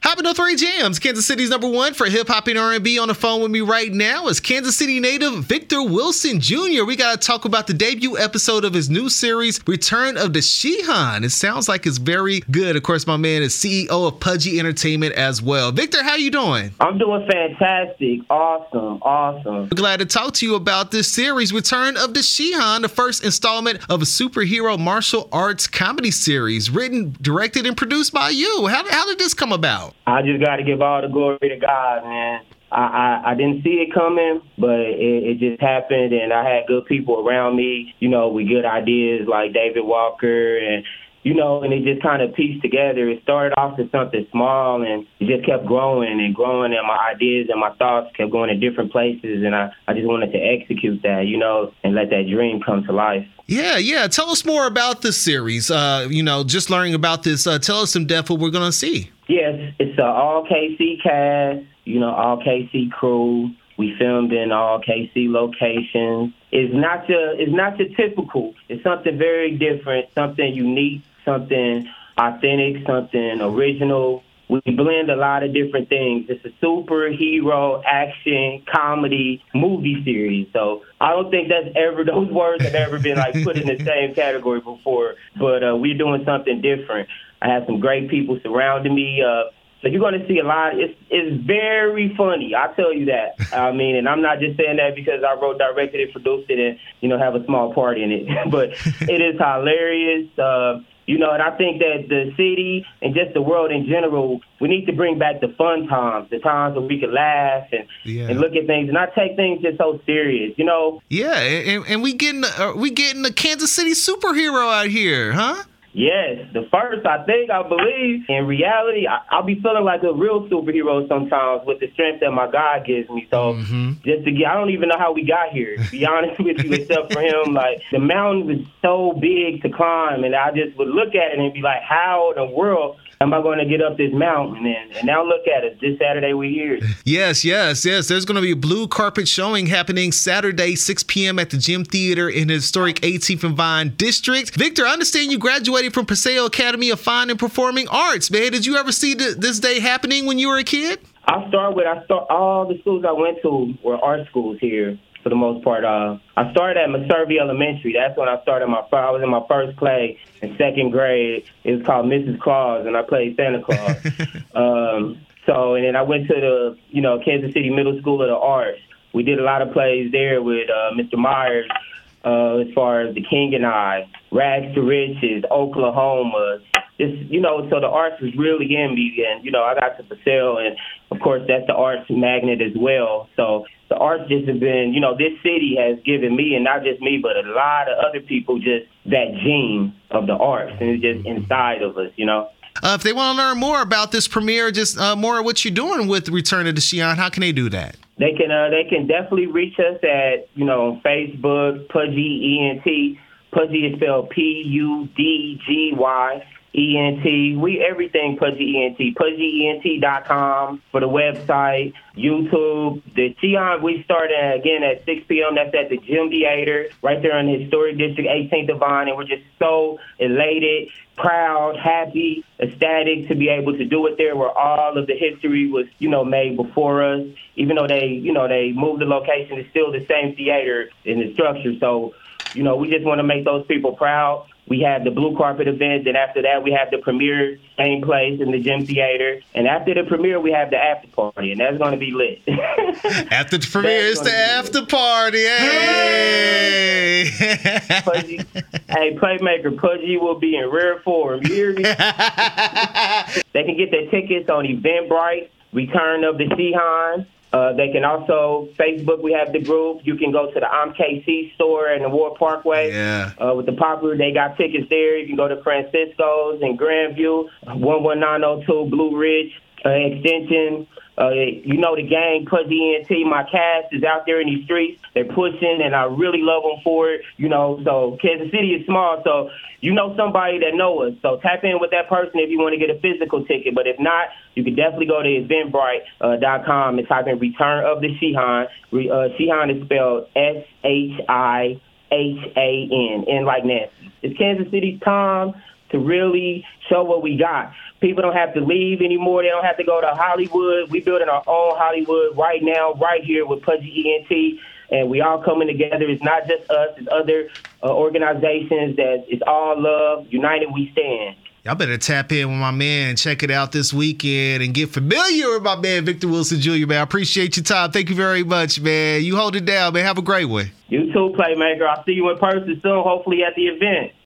Hot 103 Jams, Kansas City's #1 for hip hop and R&B. On the phone with me right now is Kansas City native Victor Wilson Jr. We got to talk about the debut episode of his new series, Return of the Shihan. It sounds like it's very good. Of course, my man is CEO of Pudgy Entertainment as well. Victor, how you doing? I'm doing fantastic. Awesome. We're glad to talk to you about this series, Return of the Shihan, the first installment of a superhero martial arts comedy series, written, directed, and produced by you. How did this come about? I just got to give all the glory to God, man. I didn't see it coming, but it just happened, and I had good people around me, with good ideas like David Walker, and it just kind of pieced together. It started off as something small, and it just kept growing, and my ideas and my thoughts kept going to different places, and I just wanted to execute that, and let that dream come to life. Yeah. Tell us more about this series. Just learning about this, tell us in depth what we're going to see. Yes, it's an all KC cast, all KC crew. We filmed in all KC locations. It's not your typical. It's something very different, something unique, something authentic, something original. We blend a lot of different things. It's a superhero, action, comedy, movie series. So I don't think those words have ever been put in the same category before. But we're doing something different. I have some great people surrounding me. So you're going to see a lot. It's very funny. I tell you that. And I'm not just saying that because I wrote, directed it, produced it, and, have a small part in it. But it is hilarious. And I think that the city and just the world in general, we need to bring back the fun times, the times where we can laugh and look at things and not take things just so serious, Yeah, and we getting a Kansas City superhero out here, huh? Yes, the first, I believe. In reality, I'll be feeling like a real superhero sometimes with the strength that my God gives me. So I don't even know how we got here, to be honest with you, except for him. The mountain was so big to climb, and I just would look at it and be like, how in the world am I going to get up this mountain? And now look at it. This Saturday we're here. Yes. There's going to be a blue carpet showing happening Saturday, 6 p.m. at the Gym Theater in the historic 18th and Vine District. Victor, I understand you graduated from Paseo Academy of Fine and Performing Arts, man. Did you ever see this day happening when you were a kid? All the schools I went to were art schools here. For the most part, I started at Meservey Elementary. That's when I started I was in my first play in second grade. It was called Mrs. Claus, and I played Santa Claus. And then I went to the, Kansas City Middle School of the Arts. We did a lot of plays there with Mr. Myers, as far as The King and I, Rags to Riches, Oklahoma. So the arts was really in me, and, I got to Paseo, and, of course, that's the arts magnet as well. So the arts just have been, this city has given me, and not just me, but a lot of other people, just that gene of the arts, and it's just inside of us, If they want to learn more about this premiere, just more of what you're doing with Return of the Shihan, how can they do that? They can definitely reach us at, Facebook, Pudgy ENT. Pudgy is spelled Pudgy. ENT. We everything Pudgy ENT. PudgyENT.com for the website, YouTube. The Shihan, we start again at 6 p.m. That's at the Gym Theater right there in the historic district, 18th Vine, and we're just so elated, proud, happy, ecstatic to be able to do it there where all of the history was, made before us. Even though they moved the location, it's still the same theater in the structure. So, we just want to make those people proud. We have the blue carpet event. Then after that, we have the premiere, same place in the Gym Theater. And after the premiere, we have the after party, and that's going to be lit. After the premiere, it's the after party. Hey! Pudgy, hey, Playmaker, Pudgy will be in rare form. You hear me? They can get their tickets on Eventbrite, Return of the Shihan. They can also, Facebook, we have the group. You can go to the I'm KC store in the Ward Parkway. Yeah. With the Popular, they got tickets there. You can go to Francisco's in Grandview, 11902 Blue Ridge Extension. The gang, Pudgy ENT, my cast is out there in these streets. They're pushing, and I really love them for it. So Kansas City is small, so somebody that know us. So tap in with that person if you want to get a physical ticket. But if not, you can definitely go to Eventbrite.com and type in Return of the Shihan. Shihan is spelled Shihan, N like Nancy. It's Kansas City's time to really show what we got. People don't have to leave anymore. They don't have to go to Hollywood. We're building our own Hollywood right now, right here with Pudgy ENT. And we all coming together. It's not just us. It's other organizations that it's all love. United we stand. Y'all better tap in with my man, check it out this weekend, and get familiar with my man, Victor Wilson Jr., man. I appreciate your time. Thank you very much, man. You hold it down, man. Have a great one. You too, Playmaker. I'll see you in person soon, hopefully at the event.